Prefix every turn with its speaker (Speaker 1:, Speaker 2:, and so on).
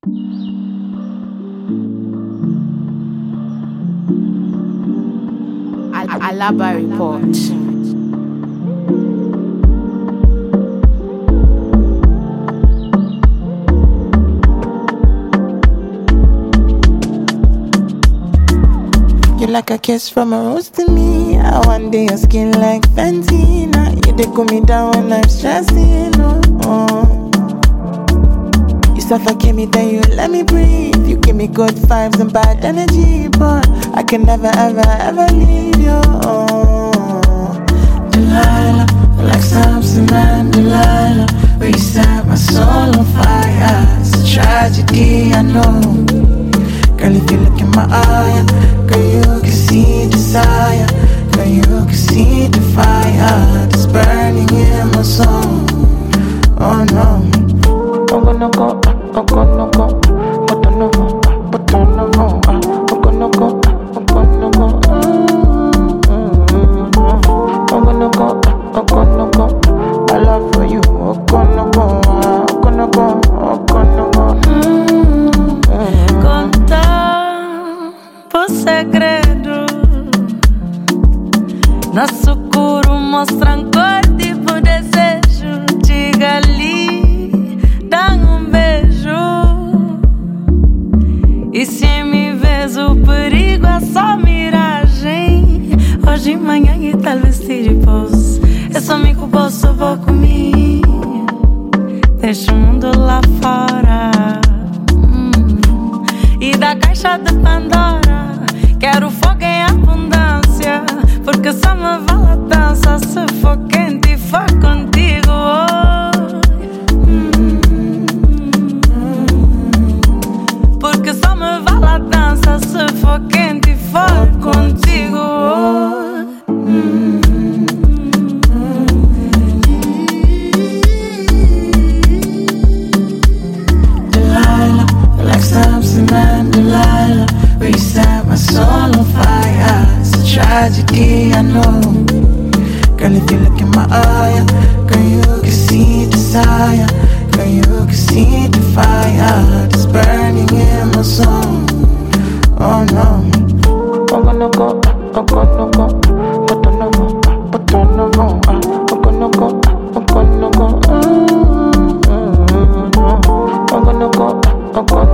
Speaker 1: Alaba Report.
Speaker 2: You like a kiss from a rose to me. I want your skin like Fenty. Now you they cool me down when I'm stressing. You suffocate me, then you let me breathe. You give me good vibes and bad energy, but I can never ever ever leave you. Delilah, like Samson and Delilah, where you set my soul on fire. It's a tragedy, I know. Girl, if you look in my eye, girl, you can see desire. Girl, you can see the fire that's burning in my soul. Oh no, I'm gonna go, I'm gonna go, but I know, but I know, I'm gonna go, I'm gonna go, I'm gonna go, I'm gonna go. My love for you, I'm gonna go, I'm gonna go, I'm gonna go.
Speaker 3: Contar por segredo, nosso coro mostra cor tipo desejo. Diga ali, dá beijo. E se me vês o perigo é só miragem. Hoje, manhã e talvez te repouso. É só me que posso vou comigo. Deixa o mundo lá fora. E da caixa de Pandora quero fogo em abundância, porque só me vale a dança se for quente e for contigo. Porque só me vale a dança se for quente e for contigo.
Speaker 2: Delilah, like Samson and Delilah, where you set my soul on fire. It's a tragedy, I know. Girl, if you look in my eye, girl, you can see desire. Girl, you can see the fire that's burning in my soul. Oh no, I'm gonna go, I'm gonna go, but I know, but I know, I'm gonna go, I'm gonna go, I'm gonna go, I'm gonna